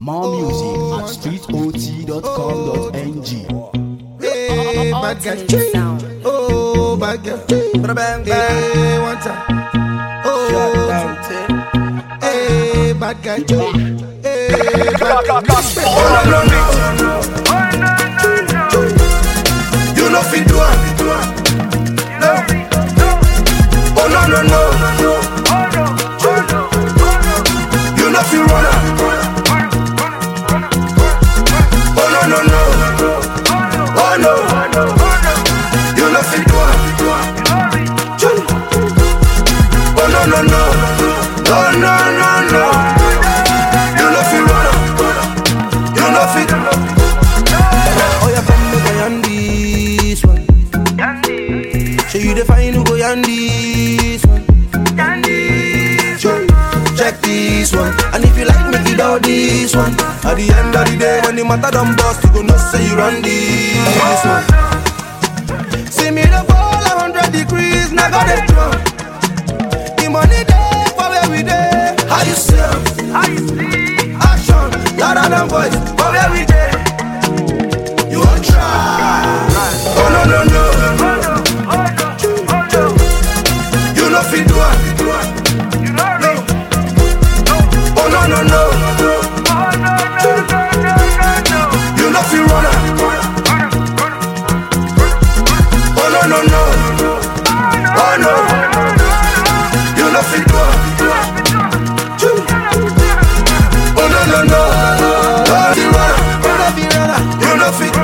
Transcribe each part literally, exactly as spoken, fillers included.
More music at street o t dot com dot n g. Hey, bad guy. Oh, bad guy. Hey, one time. Oh, hey, bad guy. Hey, bad guy. Oh, no, no, no. You know fit do it. No. Oh, no, no, no. You know fit run it. Oh, no, no. Oh, no. You know fit do it. Oh, no, no, no. Oh, no, no, no. You know fit run it. You know fit. Oh, yeah, come me go yan this one. So you define who go yan this one. Check this one. And if you like me, get out this one. At the end of the day, when the matter done bust, you go know say you run this one. See me the fall a hundred degrees, now got it drunk. The money there for where we there. How you see? How you see? Action, louder than voice for where we there. You won't try. Oh no no no. You know fit do it. Oh no no no. You know fit run it. Oh no no no. Oh no. You know fit do it. Oh no no no. Oh fit run it. You know fit.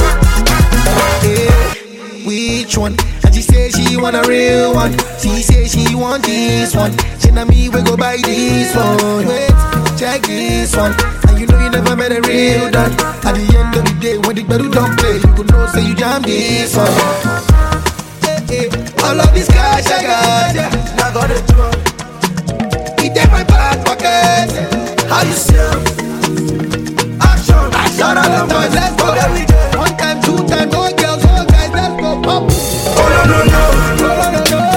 Hey, which one? And she say she want a real one. She say she want this one. She na me we go buy this one. Wait, check this one. And you know you never met a real done. At the end of the day, when the battle don't play, you could know say you jam this one. Hey, hey, all of this cash I got, yeah, now got it drunk. It take my back pocket. How you sell? Action, action, all boys, let's go every day. One time, two time, all girls, all guys, let's go pop. Oh no no no, oh no no no.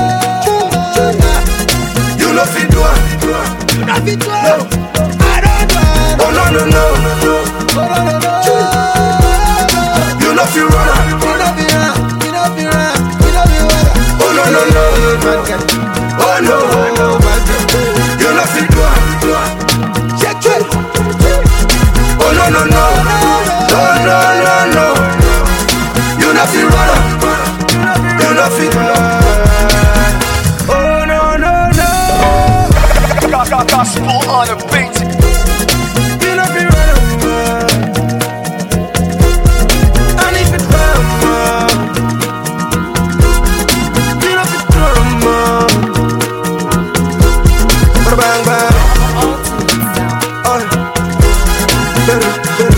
You know fit do it. You know fit do it. I don't know. Oh no no no. Oh no no no. You know fit run it. You know fit run. You know fit run. You know fit run. Oh no no no. Oh no. You know fit do it. Check it. Oh no no no. No no no no. You know fit run it. You know fit run. Oh no no no. Got, got, got sport on the beat. You know fit run it. And if it run, you know fit run. Bang bang.